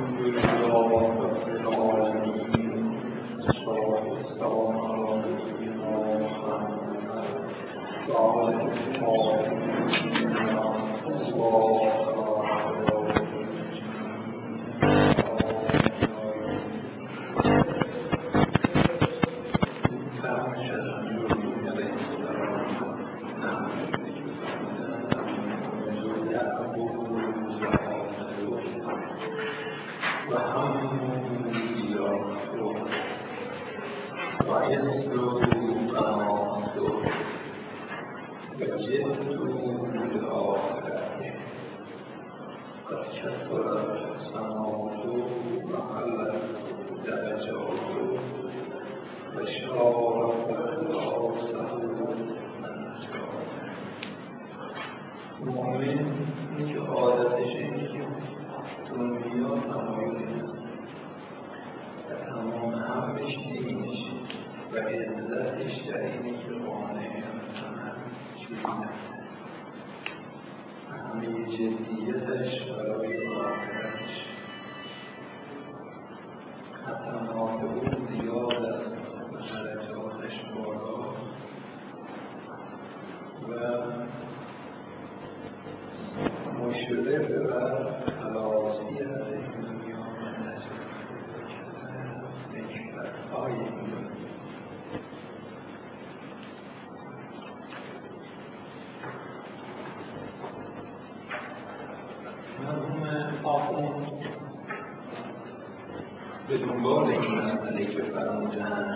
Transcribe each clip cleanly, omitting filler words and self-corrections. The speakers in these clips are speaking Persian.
به دنبال این مسئله که فرمودن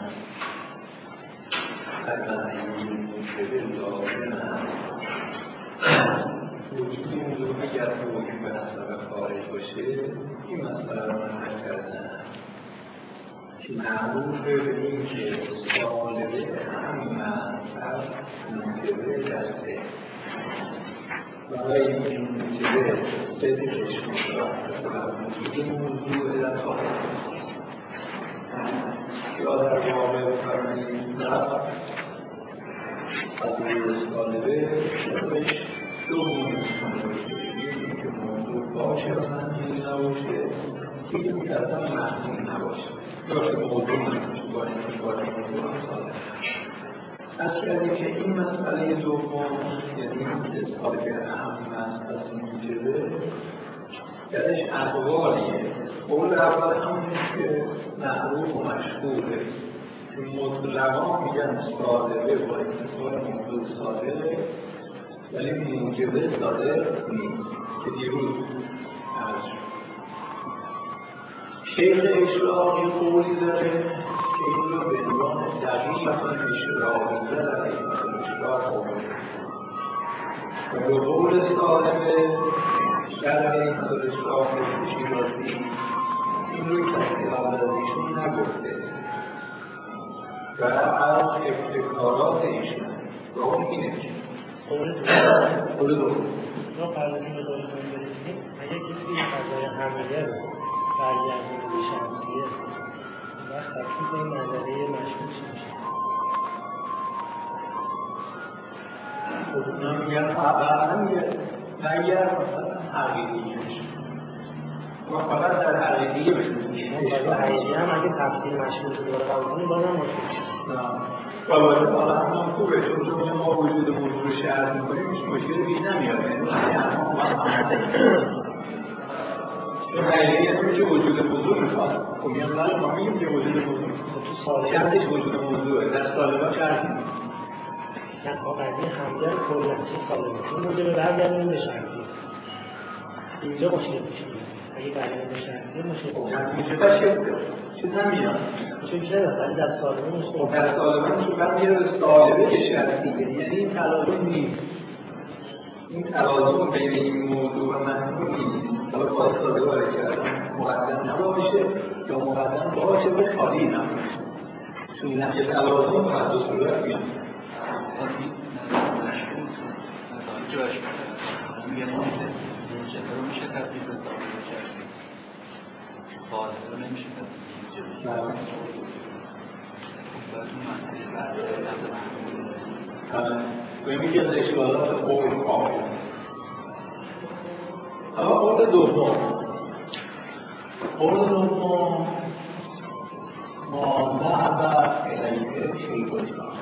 در مسئله موجبه لازم است وجود موضوع اگر حکم به اثر خارج باشه این مسئله رو مطرح کردن که معروف به این که سالبه هم است از موجبه دسته برای این موجبه صدقش میشود و وجود موضوع در خارج یا در واقع فرمایید از روی سالبه صدقش دو موضوع یکی که موضوع باشه و همین نباشه یکی که اصلا محکوم نباشه یا که موضوع نباشه با این موضوع هم سالبه از کردیم که این مسئله دوم یعنی که سالبه اهم است از موجبه درش اقوالیه قول اول همون که معروف و مشهوره که مطلقا میگن صادقه با انتظار موضوع صادقه ولی موجبه صادق نیست که دیروز عرض شد. شیخ اشراقی قولی داره که این رو به عنوان دقیق اشراقی داره اشراق قوله و به قول صاحب شرح این اشراق شیرازی این روی کسی قبل از ایشون نگفته و از ابتکارات ایشون و اون اینه که قول دوم ما قبل از این به دولتون برسیم اگه کسی فضای حمله رو برگردونه به شمسیه وقت تکلیف این نظریه مشهور چی میشه؟ خودتون میگن اگر مثلا حقیقیه میشه ما فقط در حقیقیه بشونیم در حقیقیه هم اگه تفسیر مشهور رو داره قبول کنیم بازم مشهور نه والبته حالا هم خوبه چون ما وجود موضوع رو شرح میکنیم مشکل بیش نمیاد چون حقیقیه که وجود موضوع میخواد خب میگم بله ما میگیم که وجود موضوع میخواد شرطش وجود موضوعه در سالبا شرح میکنیم نه ما قضیه حمله رو کلا چه سالبه چون موجه به برگردونیم به شرطی اینجا مشکل میشه اگه برگردونیم به شرطی مشکل میشه تا چیز هم میاد چون چرا ولی در سالبه مشکل در سالبه میشه بعد میره به سالبه که شرطی یعنی این تلازم نیست این تلازم بین این موضوع و محکوم نیست حالا باید سالبه رو کردن مقدم نباشه یا مقدم باشه به خالی نباشه چون یه تلازم باید دو صورت میاد جاش میگه موجبه رو میشه تبدیل به سالبه کرد سالبه رو نمیشه تبدیل به موجبه باید اون منطقه بعد و میگه از اشکالات قول کامل اما قول دوم قولكم ما ذهب الیه شیخ الاسلام.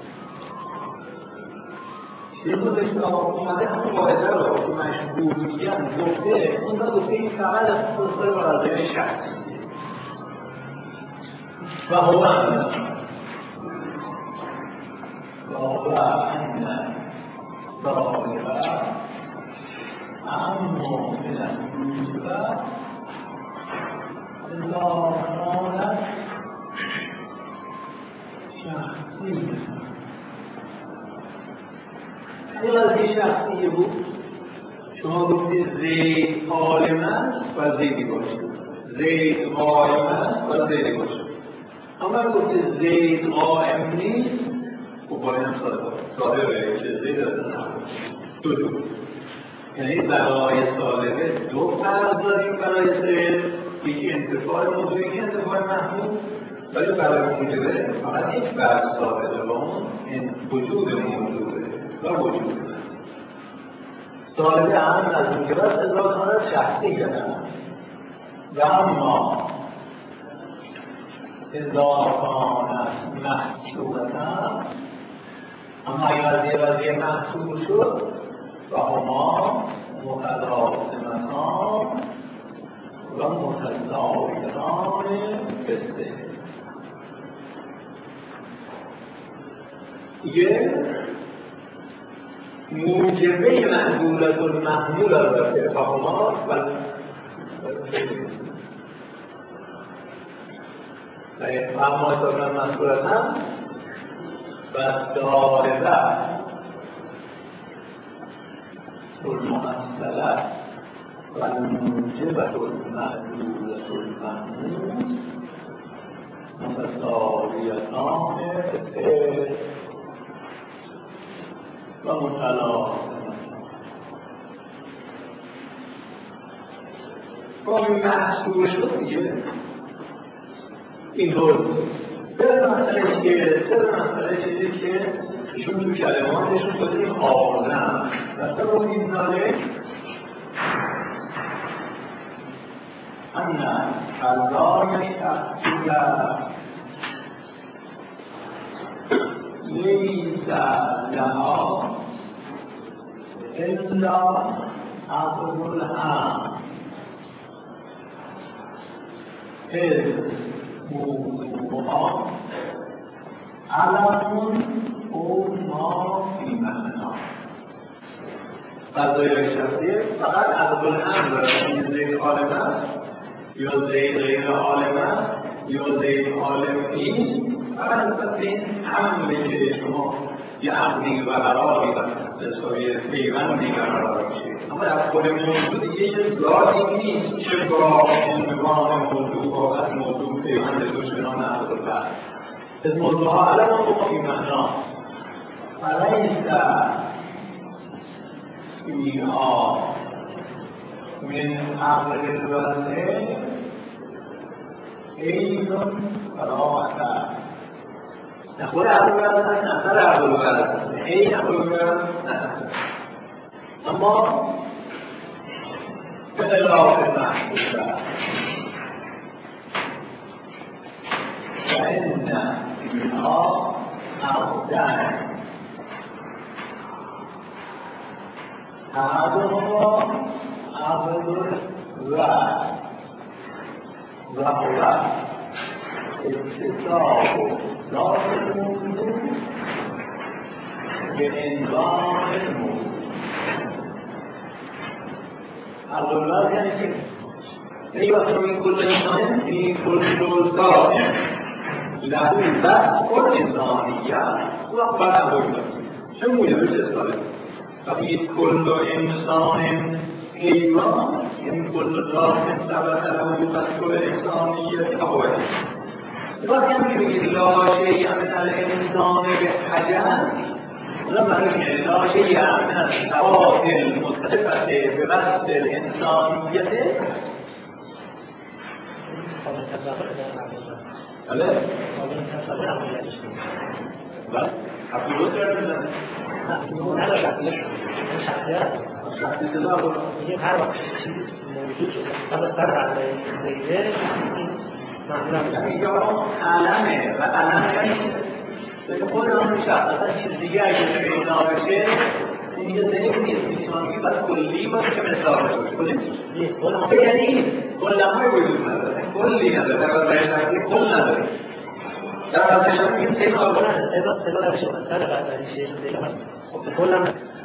شیخ الاسلام اومده همون قاعده رو که مشهور میگن گفته، اون گفته این فقط خصوص مرازمه شخصی و هو ان صالحه اما من الوجوب اذا كانت شخصی. این قضیه شخصی بود. شما گفتید زید عالم است و زیدی باشه، زید قائم است و زیدی باشه. اما گفتید زید قائم نیست، خب باید هم ساده بگید که زید اصلا دو. یعنی برای سالبه دو فرض داریم برای زید، یکی انتفاع موضوع، یکی انتفاع محمود. ولی برای موجبه فقط یک فرض سالبه با اون وجود موجوده و وجود سالبه هم از موجبه است ازا کانت شخصی کردن و اما ازا کانت محصولتا، اما این وضعیه محصول شد و هما متضادمان و متضادان بسته. دیگه موجبه محمولت المحمول البته فهما و اما اتفاقا مسئولت هم و سالبه المحصلت و الموجبه المحمولت المحمول متساویتان و متلاقیان. با این محصول شد دیگه اینطور سر مسئله چیزی که ایشون تو کلماتشون شده آدم و سر رو این ساله ان فضای شخصیت لیس لها الا عقد الهم از موضوعها علم او ما فی معنا. فضای شخصیت فقط عقد الهم داره. این زید عالم است یا زید غیر عالم است یا زید عالم نیست، فقط نسبت به این حمله که شما یه عقدی و قراری و حسابی پیوندی قرار میشه. اما در خود موضوع دیگه یه ذاتی نیست که با عنوان موضوع و از موضوع پیوند دشمنان عقد الهم از موضوع ها علم و فی معنا فلیس فیها من عقد الوضع ایدون فراغتا. خود عقل الوضع هست، اصل عقل الوضع هست، این عقل الوضع نه اصل. اما به خلاف محبوبه فإن فيها عقدان احدهما عقد الوضع وهو اتصال ذات الموضوع بعنوان الموضوع. عقد الوضع یعنی چی؟ یعنی وقتی این کل انسان این کل ذات له وصف انسانیت و بعد هم چه موجبه چه ساله وقتی کل انسان حیوان یعنی کل ذات ثبت له وصف انسانیت قوی. وقتی هم که بگید لا شیء من الانسان بحجم، اونم معنیش یعنی لا شیء من الصفات المتصفة بوصف الانسانیت. بله؟ بله؟ افضل کرد بزنه نداره شخصیت میگه هر وقت چیزی موجود شده تا سر بنده زیده این معمولا اینجا علمه و علمه یعنی خود اون اصلا چیز دیگه اگه پیدا بشه اینجا ذهن نیست میتونم باید کلی باشه که مثال باشه یعنی کلمه وجود نداره اصلا کلی نداره در واسه شخصی کل نداره در واسه شخصی این تکرار کنن ازاد بشه سر بنده شیخ دیگه خب کلم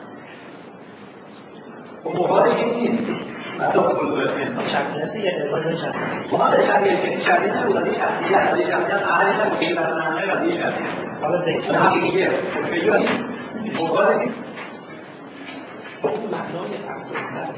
و مبادش این نیست حتی کل انسان شخصیتی یا ازاد شخصیت مبادش شخصیت نبود این شخصیت اهلی نبود که در نمه قضیه شخصیت حالا این حقیقیه مفیدی مبادش معنای عبدالله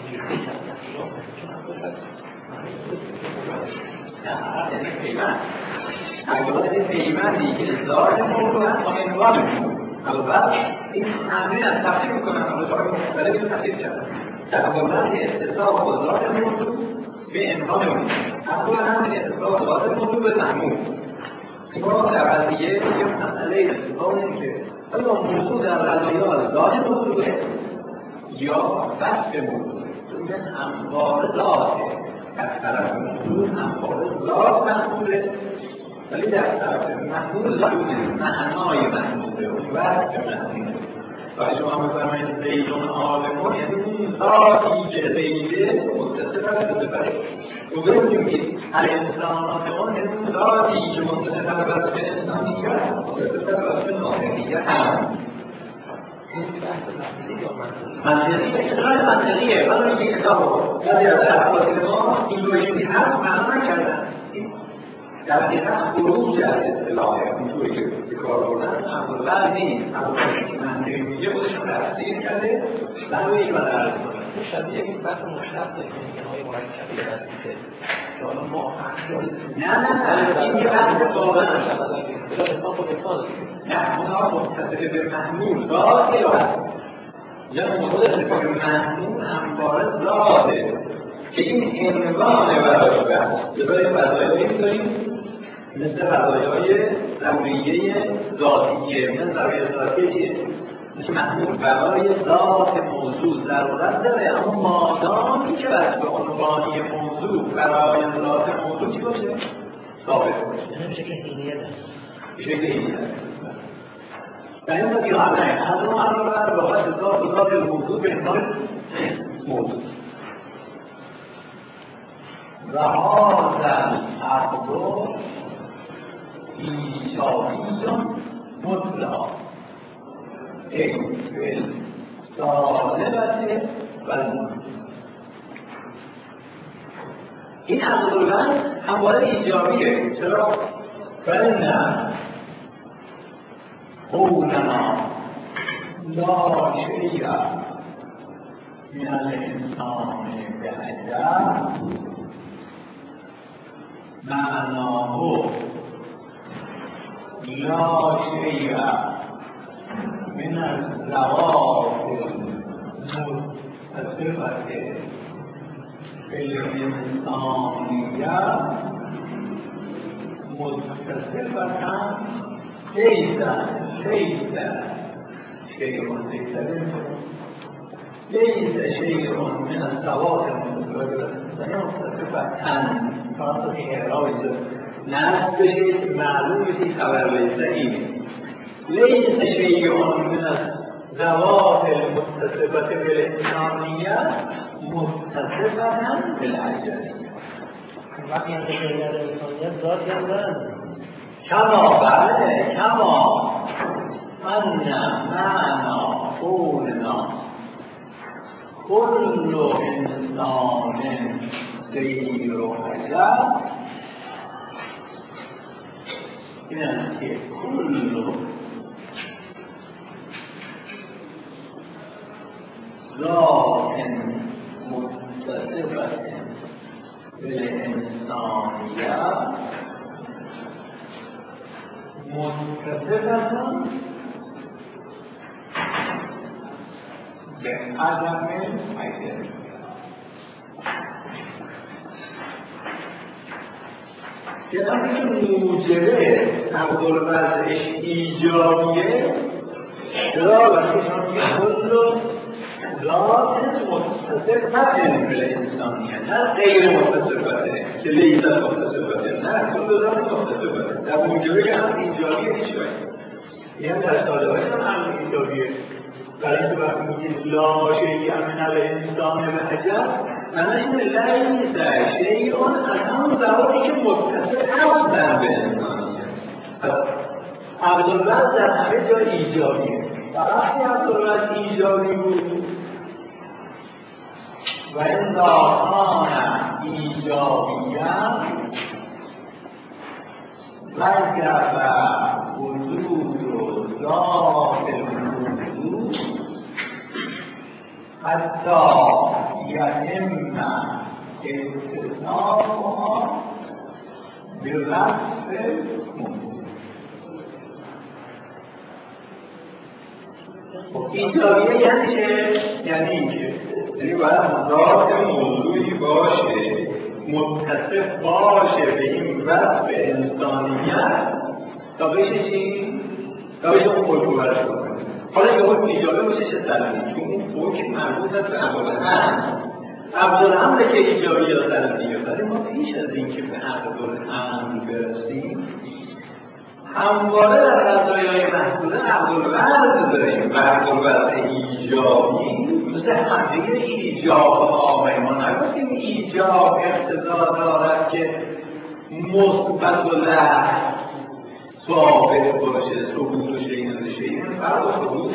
یعنی پیمند اگر پیمندی که ذات موضوع هست آن انوار میکنم البته این همین از تفسیر میکنم البته مختلفی رو تفسیر کردم در قبلت اتصال با ذات موضوع به امکان اون اول همین اتصال با ذات موضوع به محمول ما در قضیه یک مسئله داریم که آیا موضوع در قضایات ذات موضوعه یا وصف موضوع میگن همواره ذاته در طرف موضوع همواره ذات محموله ولی در طرف محمول معنای محموله و وصف محموله و شما می‌فرمایید زیدون عالمون یعنی اون ذاتی که زیده متصف است به صفت و بگیم الانسان آن یعنی اون ذاتی که متصف است به انسانیت متصف است به وصف ناطقیت هم این بحث تفسیری یا منطقیه اصطلاح منطقیه ولی اینکه کتاب بعضی از افراد ما این لوژیکی هست معنا نکردن در حقیقت خروج از اصطلاح اینطوری که کار بردن عبدالله نیست عبدالله که منطقی میگه خودشون تفسیر کرده برای یک بدر کنه شبیه این بحث مشتق میگن های مرکبی بسیده که حالا ما نه این یه بحث واقعا بلا انسان خود انسان نه اونا متصف به محمول ذات الهست یا متصف به محمول همواره ذاته که این عنوان براش بحث بذاریم فضایایی می‌داریم مثل فضایای ضروریه ذاتیه مثل ضروریه ذاتیه چیه؟ مثل محمول برای ذات موضوع ضرورت داره اما مادامی که وصف عنوانی موضوع برای ذات موضوع چی باشه؟ ثابت باشه یعنی به شکل حینیه داره به شکل حینیه داره و این باید یاد نهیم از اون علاوه باید ذات موضوع به عنوان موضوع و هذا العقل ایجابی مطلق ای فی السالبت والموجود این عقل البحث همواره ایجابیه چرا؟ فإن قولنا لا شيء من الإنسان بعجب معناه لا شيء من الزوات المتصفة بالإنسانية متصفة ليس شيء من الزوات المتصفة بالإنسانية متصفة كانت إعراب نصب بشید معلوم بشید خبر لیس شیء من الزوات المتصفة بالإنسانية متصفة بالعجلية وقتی هم که غیر انسانیت ذاتی هم دارن كما أن معنى قولنا كل إنسان غير عجب این است که کل ذات متصفة بالإنسانية متصفة بعدم العجب که وقتی که موجبه عقل وضعش ایجابیه چرا؟ وقتی شما میگه کل ذات متصفت بالانسانیت، نه غیر متصفته که لیست متصفته، نه کل ذات متصفته. در موجبه که هم ایجابیه هیچ باید این هم در سالهاش هم ایجابیه. برای اینکه وقتی میگید لا شیئی من الانسان بحجر معنیش اینه لیس شیئون از همون ذواتی که متصف هستن به انسانیت. پس عبدالبد در همه جا ایجابیه و وقتی عبدالبد ایجابی بود و این ذاتان ایجابیه وجب وجود و ذات الوجود حتی یتم اتصافها بوصف ایجابیه یعنی چه؟ یعنی اینکه باید ذات موضوعی باشه متصف باشه به این وصف انسانیت تا بشه چی؟ تا بشه اون حکم برش بکنه. حالا که حکم ایجابه باشه چه سلمی؟ چون اون حکم مربوط هست به عبدالحمد. عبدالحمد که ایجابی یا سلمیه، ولی ما پیش از این که به عبدالحمد برسیم همواره در قضایای محصوله عبدالوضع داریم و عبدالوضع ایجابی مثل همه ایجاب آقای ما نگفتیم ایجاب اقتضا دارد که مثبت و له ثابت باشه ثبوت و شیء و شیء فرق و ثبوت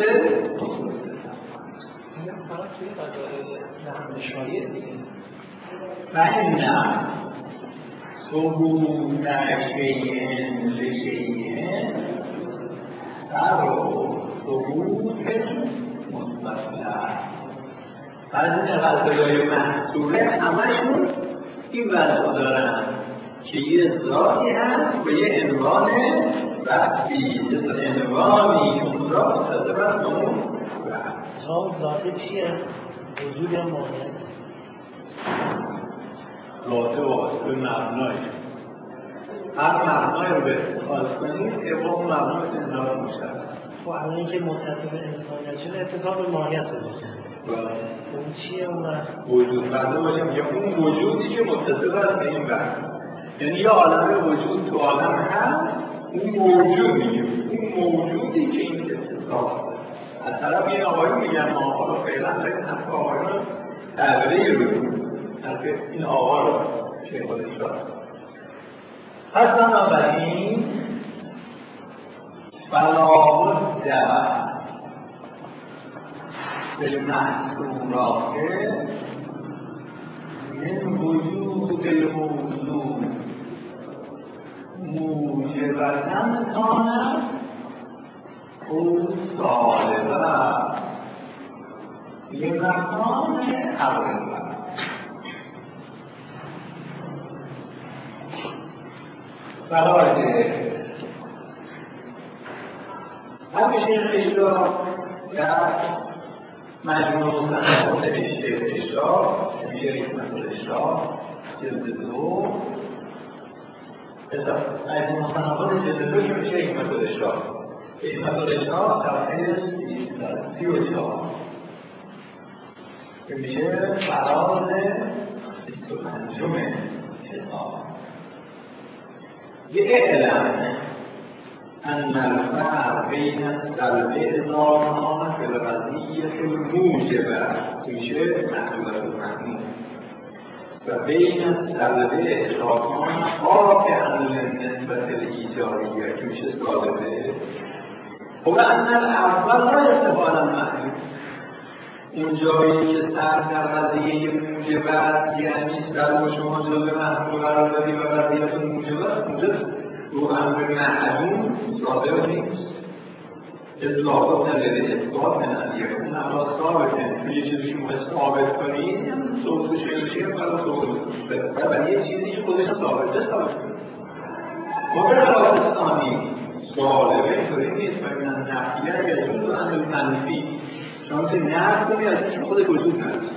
فقط توی قضایای نحن شایع دیگه فإن ثبوت شیء لشیء فرق ثبوت مثبت له. از این قضایای محصوله همشون این وضع دارن که یه ذاتی هست و یه عنوان وصفی، یه عنوانی که اون ذات متصفت به اون ذات چیه؟ وجود یا ماهیت؟ ذات واسطه مبنای هر مبنای رو به اتخاذ کنید طبق اون مبنای به ذات مشخص. خب الان اینکه متصف انسانیت شده اتصال به ماهیت بشه. اون چیه اون وجود بنده باشه میگه اون وجودی که متصف است به این بند، یعنی یه عالم وجود تو عالم هست اون موجود میگه اون موجودی که این اتصال از طرف این آقایی میگن ما حالا فعلا این حرف آقایی رو تغییری رو حرف این آقا رو چه خودش دارد. پس بنابراین فلابد بالمحصورات من وجود الموضوع موجبتاً کانت او طالبه لمکان اول. برای همیشه اشتراک در مجموع مصنفات اشتراک میشه حکمت الاشتراک جلد 2 مجموع مصنفات جلد 2 که میشه حکمت الاشتراک. حکمت الاشتراک صفحه 34 که میشه فراز 25 کتاب. یه اعلام ان الفرق بین السلب ذاتان فی القضیة الموجبه میشه محلول المحمول و بین السلب ذاتان قاطعا للنسبة الایجابیه که میشه سالبه. خب ان الاول لا استفاد المحلول اون جایی که سر در قضیه موجبه است یعنی سلب شما جزء محمول قرار دادی و قضیه موجبه رو امر معلوم صادق نیست. اصلاحات نداره اثبات نداره اون امر ثابته. توی چیزی که ثابت کنید ثبوت شیء فقط ثبوت ولی یه چیزی که خودش ثابته ثابت کنید. مقابل ثانی سالبه اینطوری نیست و این نفیه یجوز عن المنفی شما که نفی کنی از اینکه خودش وجود نداره.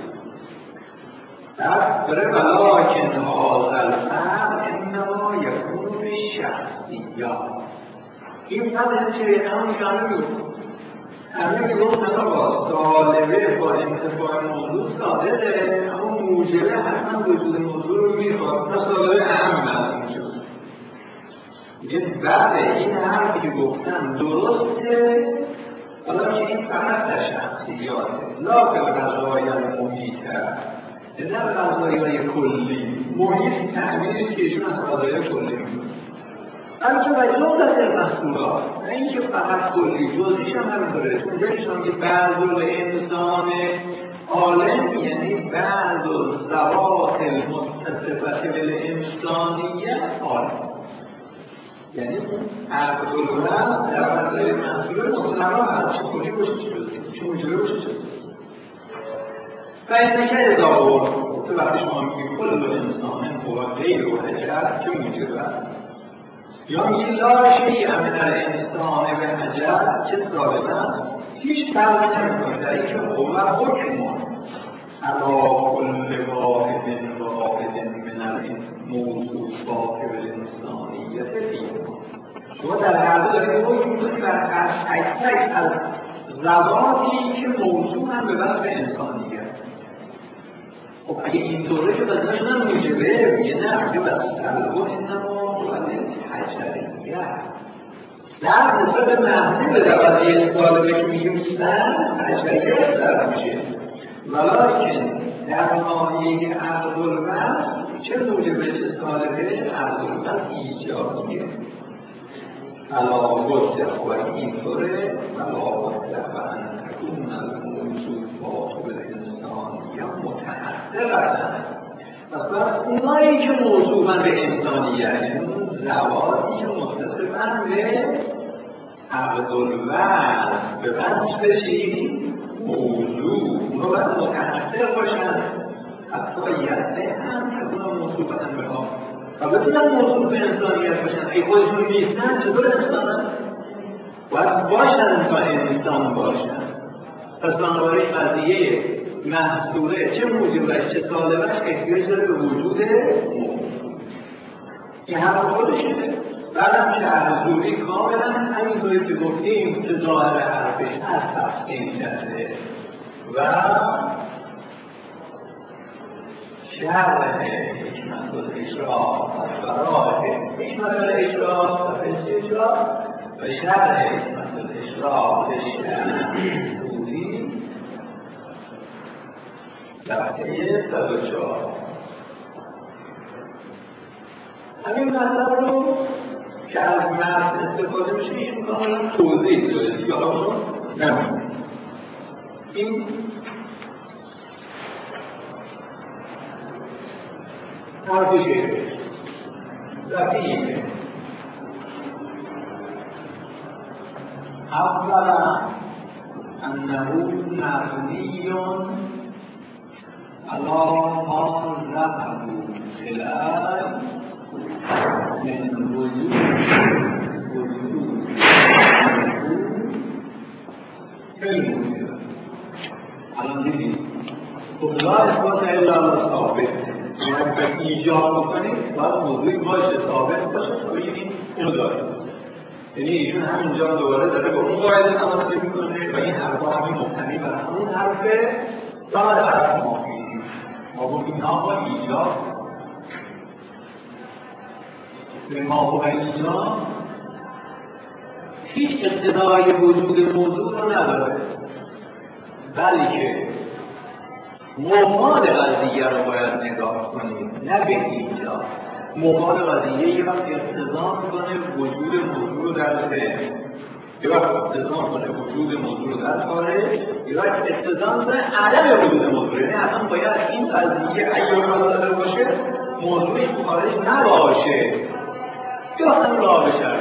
داره ولکن هذا الفرق انما یکون شخصیات. این فرق چه؟ همون که همه میگو همه میگفتن آقا سالبه با انتفاع موضوع صادقه، اما موجبه حتما وجود موضوع رو میخواد، پس سالبه اهم معلوم شد. میگه بله این حرفی که گفتم درسته، حالا که این فقط در شخصیاته، لا به قضایی محیطه، نه به قضایی کلی. محیط تعمیرش که ایشون از قضایی کلی میکنه، بلکه و جملت محصولات، نه اینکه فقط کلی، جزئیش هم همینطوره. چون جایشون که بعض انسان عالم یعنی بعض ذوات المتصفه بالانسانیت عالم، یعنی عقل الوضع در قضای محصول مطلقا هست، چه کلی باشه چه موجبه باشه چه و این نکه اضافه تو وقتی شما میگید کل انسان هو غیر و حجر چه موجبه یا میگی لا شیء من الانسان و حجر چه ثابت است، هیچ فرقی نمیکنه در اینکه هو حکم علی کل واحد من الموصوفات بالانسانیت فیه. شما در هر دو دارید حکم میکنید بر تک تک از ذواتی که موصوفن به وصف انسانیت. خب اگه اینطوره که بس نشدن موجبه، میگه نه، میگه بس سلو انما ولد حجریه، سر نسبت به محمول در قضیه سالبه که میوستن حجریه سر میشه، ولیکن در ماهیه عقل الوضع چه موجبه چه سالبه عقل الوضع ایجادیه. علا بده و اینطوره علا بده و انتکون الموصوفات بالانسان یا متحققن. پس باید اونایی که موصوفن به انسانیت، یعنی اون ذواتی که متصفن به عقل الوضع به وصف چی؟ موضوع، اونا باید متحقق باشن حتی یسته هم تکون موصوفن به ها و بتونن موصوف به انسانیت باشن. ای خودشون نیستن چطور انسانن؟ باید باشن تا انسان باشن. پس بنابراین قضیه محصوله چه موجبش چه سالبش احتیاج داره به وجود موجود. این حرف خودشه. بعدم شرح زوری کاملا همینطوری که گفتیم که ظاهر حرفش از تقسیم کرده و شرح حکمت الاشراق از برای حکمت الاشراق صفحه 64 و شرح حکمت الاشراق شرح زوری صفحه 104. همین مطلب رو که از مرد استفاده میشه ایشون کاملا توضیح داره دیگه، حالا نمید این حرف شعره رفیقه. اولا انه مبنیون علی ما ذهبوا الیه من وجود خیلی موجود. الان دیدید لا اثبات الا الله ثابت، باید به ایجاب بکنید باید موضوعی باشه ثابت باشه تا بگیریم اینو داریم. یعنی ایشون همینجا دوباره داره با اون قاعده تماس میکنه و این حرفا همین مبتنی بر همون حرفه بعد حرف ما گفتیم ها با ایجاب به ما و ایجاب هیچ اقتضای وجود موضوع رو نداره، بلکه مفاد قضیه رو باید نگاه کنیم، نه به ایجاب. مفاد قضیه یه وقت اقتضا میکنه وجود موضوع رو در ذهن، یه وقت اقتضا میکنه وجود موضوع رو در خارج، یه وقت اقتضا میکنه عدم وجود موضوع. یعنی اصلا باید این قضیه اگه مسئله باشه موضوعی خارج نباشه یا هم راه بشه.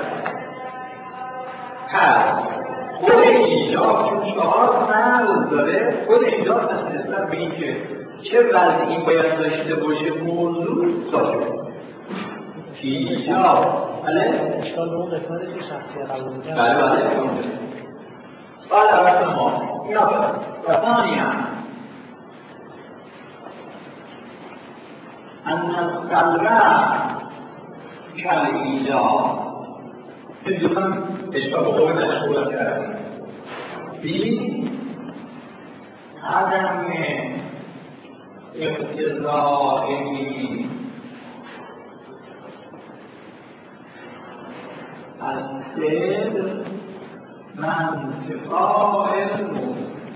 پس خود ایجاب چون 4 فرض داره، خود ایجاب پس نسبت به این که چه وضعی باید داشته باشه موضوع ظاهره ایجاب. بله؟ اشکال به اون قسمتش که شخصی قبول میکنه. بله بعد البته ما یا و ثانیا ان السلبه کل ایجاب. این دوستان اشکال به خوبی مشغول کردیم. بی عدم اقتضایی از صدر منتفاع الموجب.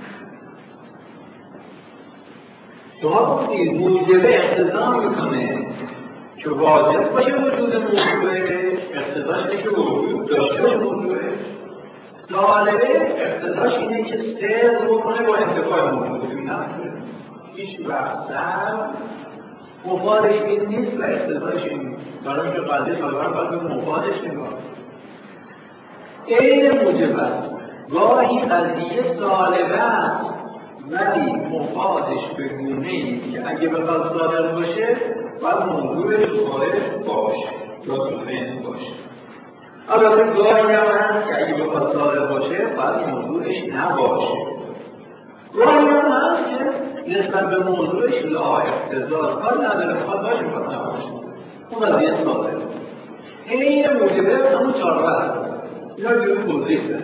شما گفتید موجب اقتضا میکنه که واجب باشه وجود موجبه، اقتضاش اینه که وجود داشته باشه موجبه. سالبه اقتضاش اینه که صدر بکنه با انتفاع موجود. هیچ وقتسر مفادش این نیست و اقتضاش این برای که قضیه سالبه باید به مفادش نگاه این موجب است. گاهی قضیه سالبه است ولی مفادش به گونه‌ای است که اگه بخواد صادر باشه باید موضوعش خارج باشه یا ذهن باشه. البته گاهی هم هست که اگه بخواد صادر باشه باید موضوعش نباشه. گاهی هم هست که نسبت به موضوعش لا اقتضا کار نداره، بخواد باشه بخواد نباشه. اون قضیه صادره. این موجبه همون چهاربر اینا رو جوری توضیح بده.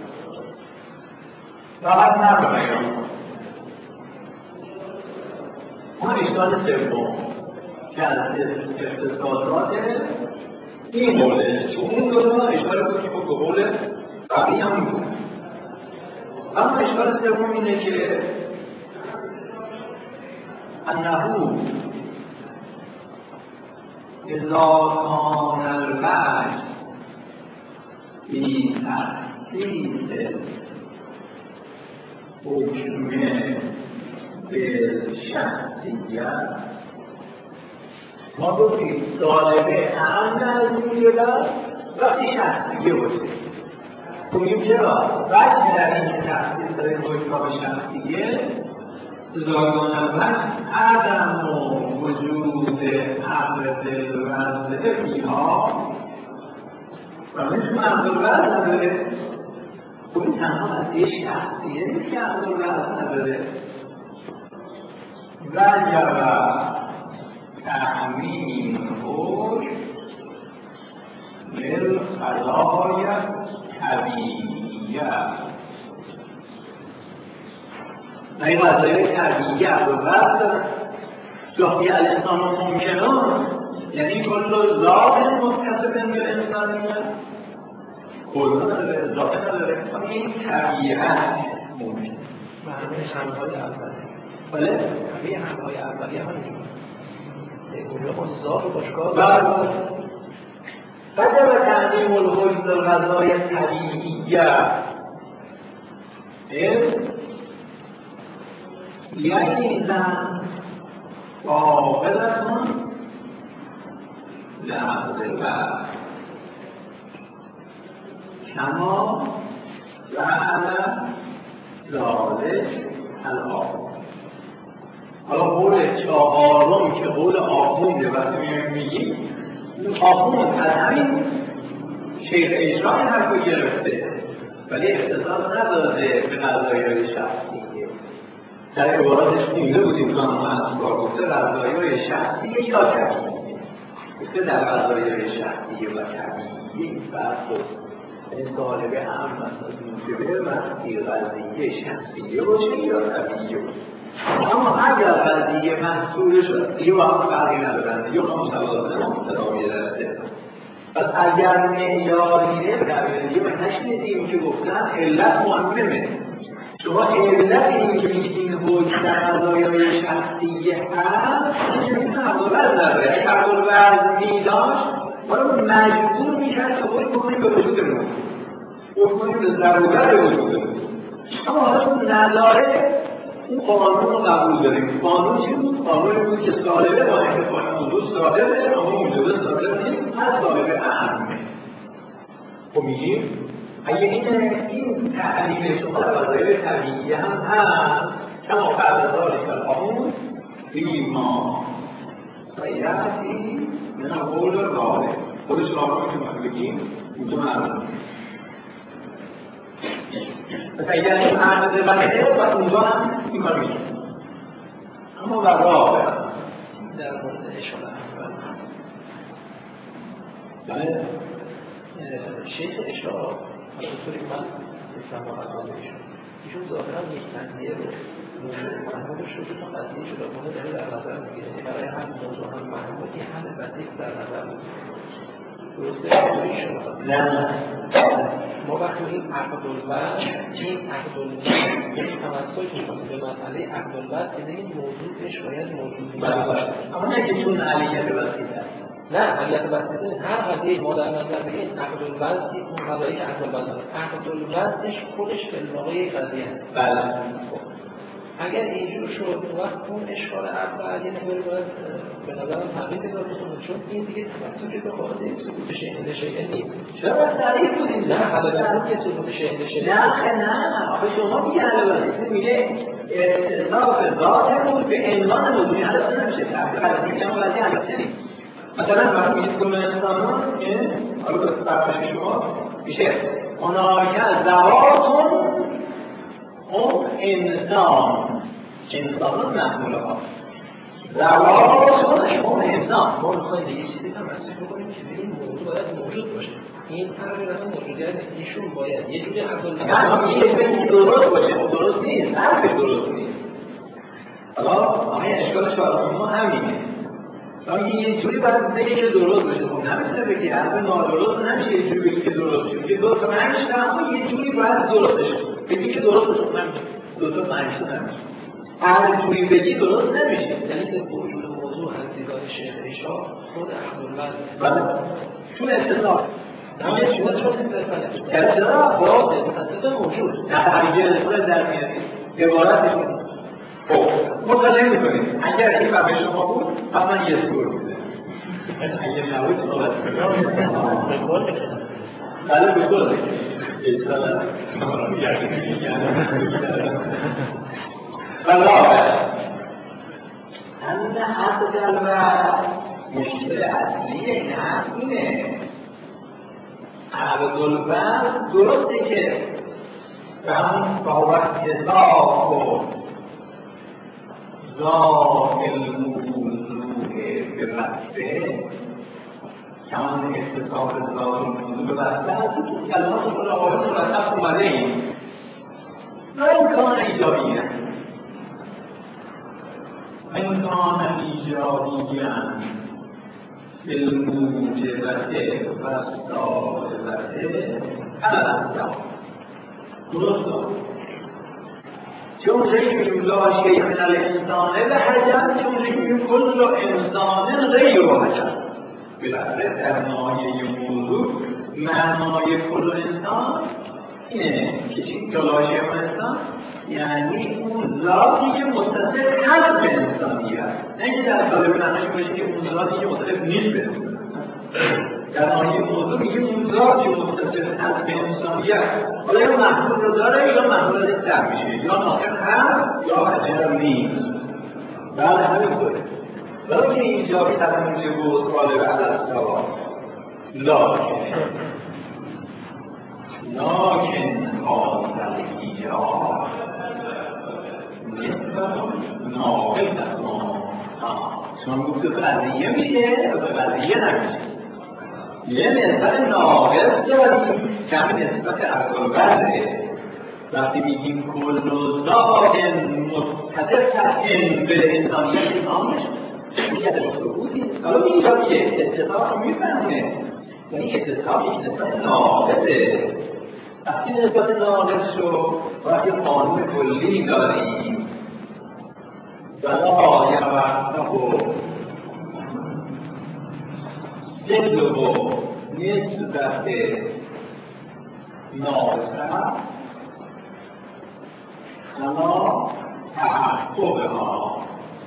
راحت نباید اون اشکال سوم که از اختصاصات این مورده، چون اون دو تا اشاره کنیم که به قول بقیه هم بود. اما اشکال سوم اینه که انهو اذا کان الوجه فی تخصیص حکم بالشخصیت ما گفتیم سالبه اهم از موجب است وقتی شخصیه باشه. کنیم چرا؟ وجه در این که تخصیص داره حکم به شخصیه زایگان اول عدم وجود حضرت الوزده فیها و مثل منظور وزن نداره. خب این تنها از یه شخصیه نیست که منظور وزن نداره. وجب تأمین حکم للقضای طبیعیه. این قضای طبیعیه رو وزن گاهی الانسان ممکنه یعنی کل ذات متصف بالانسانیه کل نداره، ذات نداره، این طبیعت ممکنه. معنی همهای اولیه بله؟ همه همهای اولیه همینجور اونجا با ذات و باشگاه وجب تأمین الحکم للقضای طبیعیه یعنی زن قابلتون لحظه بعد کما بعد ذالک الآخر. حالا قول چهارم که قول آخونده وقتی میگیم آخوند از همین شیخ اجرای حرف رو گرفته ولی اختصاص نداده به قضایای شخصیه. در عباراتش خونده بودیم قانون اسبار گفته قضایای شخصیه یا طبیعیه. گفته در قضایای شخصیه و طبیعیه فرق هست. این سالبه هم اساس موجبه وقتی قضیه شخصیه باشه یا طبیعیه باشه. اما اگر قضیه محصول شد دیگه با هم فرقی ندارن، دیگه با متوازن و متساویه در سه. پس اگر معیاریه دیگه به تشکیل که گفتن علت مهمه. شما علت این که میگید این حکم در قضایای شخصیه هست اینجا نیست حق و وزن نداره. اگه حق و وزن میداشت ما رو مجبور میکرد که حکم بکنیم به وجودمون، حکم کنیم به ضرورت وجودمون. اما حالا چون نداره اون قانون رو قبول داریم. قانون چی بود؟ قانون بود که سالبه با انتفاع موضوع صادره اما موجبه صادر نیست، پس سالبه اهمه. خب میگیم اگه این تعلیم شما در قضایای طبیعی هم هست کما قبل ذالک القانون بگیم ما سیعتی من قول راهه خودش راهه که ما بگیم اونجا معلوم پس اگر این احمد بخیره و اونجا هم این کار میشه. اما در راه در مورد اشاره شیخ اشاره طوری من بفهم با قضا بشون ایشون ظاهرا یک قضیه رو محمود شده تا قضیه جداگانه داره در نظر میگیره برای هم موضوع هم محمود یه حل بسیط در نظر میگیره. درسته؟ نه ما وقتی این عقدالوصل این تمسک میکنیم به مسئله عقدالوصل که این موضوعش باید موجود باشه، اما نه که چون علیت وسیطه است. نه علیت وسیطه نیست. هر قضیه ما در نظر بگیریم عقدالوصل اون قضایی که عقدالوصلش خودش به واقع قضیه است. بله. اگر اینجور شد وقت اون اشکال اول یه نگاهی باید به نظرم تغییر پیدا بکنه، چون این دیگه تمسک به قاعده ثبوت شیء نیست. چرا باید صریح بودید؟ نه حل وسیط که ثبوت شیء نیست. نه آخه شما میگه حل وسیط میگه اتصاف ذاتمون به عنوان موضوعی حل وسیط نمیشه. حل وسیط چند قضیه حل وسیط نیست. مثلا وقتی میگید کل انسانان حالا به فرقش شما میشه اونایی ذواتون اون انسان محموله ها زواتونش اون انسان. ما میخوایم به یه چیزی تمسک بکنیم که به این موضوع باید موجود باشه. این حرفی مثلا موجودیت نیست. ایشون باید یه جوری عقل یه درست باشه. درست نیست، حرفش درست نیست. حالا همه اشکالش برای ما همینه. اما یه جوری باید بگه که درست باشه. خب نمیتونه بگی حرف نادرست نمیشه یه جوری بگی که درست شه. یه دو تا معنیش اما یه جوری باید درستش بگی که درست باشه. نمیشه. دو تا معنیش نمیشه. هر جوری بگی درست نمیشه. دلیل وجود موضوع از دیدار شیخ اشار خود عقدالوصل. بله. چون اتصال. چون صرفا اتصال. چرا؟ ذات متصل موجود. در حقیقت خود در میاد. عبارتش خب مطالعه میکنید. اگر این به شما بود حتما یه سور بوده. اگه نبود چه غلط کنید؟ بله به کل بگید. اشکال شما بله همین عقدالوصل مشکل اصلی این اینه. عقدالوصل درسته که به همون باور حساب و ذات الموضوع به وصفه همون اتصاف ذات الموضوع به وصفه هستی تو کلمات خداوند مرتب اومده این امکان ایجابیه امکان ایجابیه بالموجبته و سالبته الاستا درست دارم چون ذکر لا شیء من الانسان بحجم چون ذکر کل انسان غیر حجم بالاخره در نهایه موضوع معنای کل انسان اینه که چی لا شیء من الانسان یعنی اون ذاتی که متصل هست به انسانیت، نه اینکه دستاله بنامش باشه که اون ذاتی که متصل نیست به انسانیت. در نهایه موضوع میگه اون ذاتی که متصل هست به انسانیت حالا یا محمول رو داره یا محمول ازش سر میشه، یا ناطق هست یا اجر نیست. بله همینطوره. ولی که اینجا تموزه و سواله و عدستوات لکن حاضر ایجاب نسبت ناقص چون گفت قضیه میشه و قضیه نمیشه یه نسبت ناقص داریم که همین نسبت عقدالوصله. وقتی میگیم کل ذات متصف به انسانیت انسانش میگه گفته بودیم حالا ایجابیه اتصاف رو میفهمه ولی اتصاف یک نسبت ناقصه. وقتی نسبت ناقص شو وقتی قانون کلی داریم ولا یوقفه صدق و نسبت ناقصه اما تحققها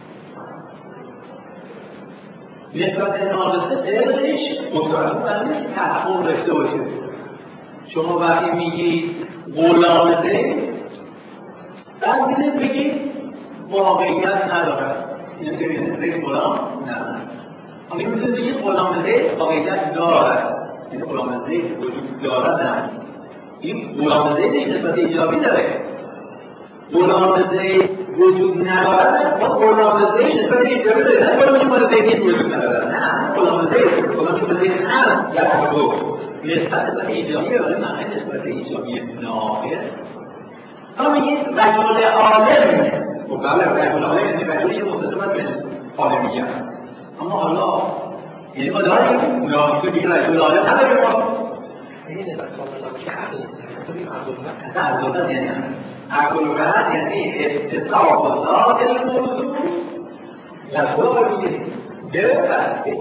نسبت ناقصه صدقش مطابق برمیشه که تحقق رفته باشه. شما وقتی میگید غلام زید بعد میدید بگید واقعیت نداره این که میدید زید غلام نه همین میدید بگید غلام زید واقعیت داره این غلام زید وجود داره نه این غلام زیدش نسبت ایجابی داره. غلام زید وجود نداره با غلام زیدش نسبت ایجابی داره نه غلام که مال زید نیست وجود نداره نه غلام که زید هست در حقوق نسبت ایجابی برای معنی نسبت ایجابی ناقص حالا میگید رجل عالم، خب بله رجل عالم یعنی رجلی که متصف است به عالمیت. اما حالا یعنی ما داریم اونا که میگه رجل عالم نداریم ما این نسبت کاملا باشه عقل نیست. ببین عقل نیست. اصلا عقل نیست یعنی عقل نیست یعنی اتصالات الموضوع لفظی ببسته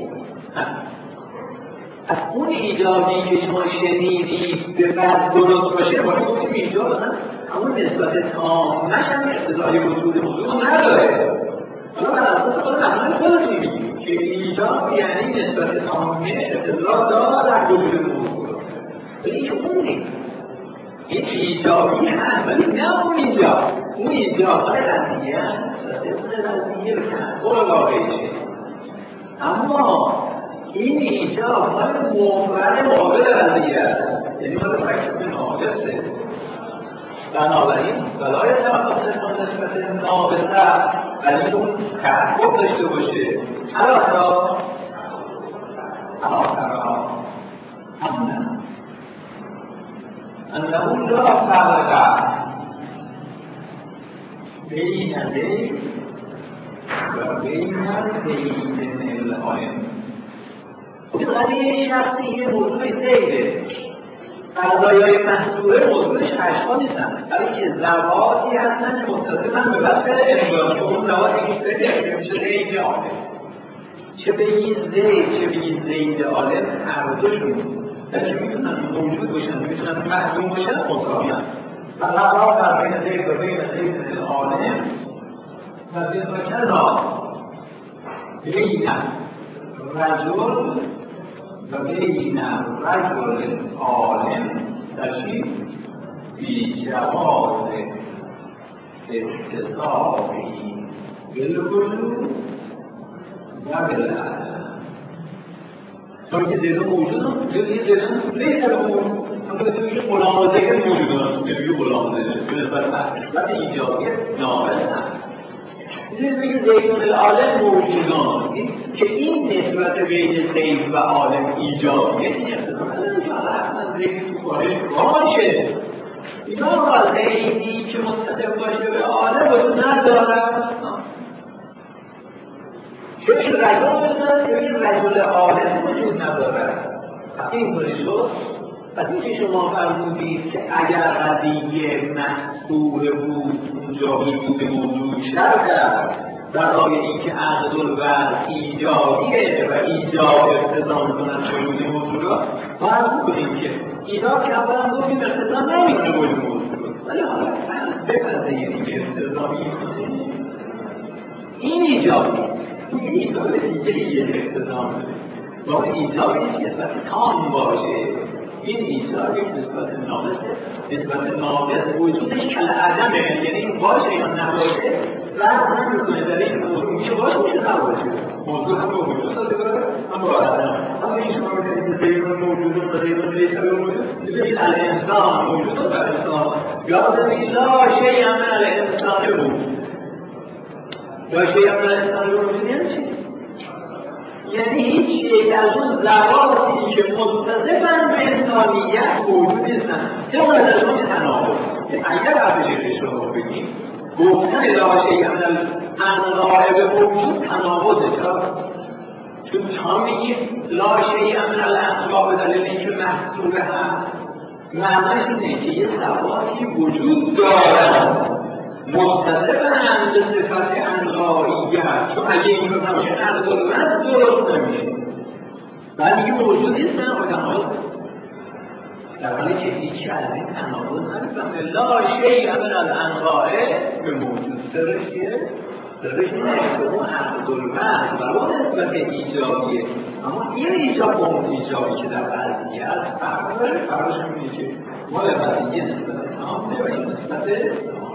از اون ایجابی که شما شنیدید به بعد درست باشه باشه اون ایجاب اصلا همون نسبت تامش هم اقتضای وجود موضوع نداره. حالا بر اساس خود معنای خودتون میگیم که ایجاب یعنی نسبت تامه اقتضا دارد وجود موضوع، ولی این که اون نیست. این ایجابی هست ولی نه اون ایجاب. اون ایجاب های قضیه هست و سبز قضیه به تنقل واقعی چه. اما این ایجاب های مفرد مقابل قضیه است، یعنی مال فکر ناقصه. بنابراین ولای تنقص نسبت ناقصه ولی اون تحقق داشته باشه الاخرا انه لا فرق بین زید و بین زید العالم. این قضیه شخصی موضوع زیده، قضایای محصوله موضوعش اشخاص نیستن، برای که ذواتی هستن که متصفن به وصف انسان که اون ذواتی که زیده میشه زید عالم. چه بگی زید چه بگی زید عالم هر دوشون که میتونن موجود باشن میتونن معلوم باشن مصابیان. فقط در بین زید و بین زید العالم و بین کذا بین رجل و بین رجل عالم در چی؟ بی جواز اتصافی بالوجود و بالعدم. چون که زیدان موجود هم یه زیدان لیست به موجود هم که توی غلام و زید موجود هم که توی غلام و زید که نسبت ایجابی ناقص هم میگه زیدان العالم موجودان که این نسبت بین زید و عالم ایجابیه. این اقتصاد نداره زید تو خارج باشه، اینا را زیدی که متصف باشه به عالم وجود ندارد. چه این رجل داره چه این رجل عالم وجود ندارد. این طوری شد. پس این که شما فرمودید که اگر قضیه محصول بود اونجا وجود موضوع شرط است برای اینکه عقد الوضع ایجابیه و ایجاب اقتضا میکنن وجود موضوع را فرمود کنیم که ایجاب که اولا گفتیم اقتضا نمیکنه وجود موضوع، ولی حالا بپذیریم که اقتضا میکنه این ایجاب نیست. این ایجاب دیگه یه اقتضا با ایجابی است که نسبت تام باشه. این ایجاب یک نسبت ناقصه. نسبت ناقص وجودش کل عدمه، یعنی این باشه یا نباشه فرق نمیکنه در این موضوع میشه باشه میشه نباشه. موضوع هم با وجود سازگاره هم با عدم. اما این شما میگید زیدان موجود و زیدان لیس موجود بگید الانسان موجود و انسان یاد بگید لا شیء من الانسان موجود. لا شیء من الانسان موجود یعنی چی؟ یعنی هیچ یک از اون ذواتی که متصفن به انسانیت موجود نیستن. طبق ازشون که تناقض، اگر عرض شکلش رو بگیم گفتن لا شیء من الانغائب موجود تناقضه. چون تا میگیم لا شیء من الانغائب به دلیل اینکه محصول هست معنیش اینه که یه ذواتی وجود دارن متصفن به صفت انغائیت، چون اگه این رو نمیشه عقد الوضع درست نمیشه بعد میگه موجود نیستن و تناقض در حالی که هیچی از این تناقض نمیفهمه. لا شیء من الانغائب به موجود سرش چیه؟ سرش اینه که اون عقد الوضع و اون نسبت ایجابیه، اما این ایجاب با اون ایجابی که در قضیه است فرق داره. فرقش هم اینه که ما به قضیه نسبت تامه و این نسبت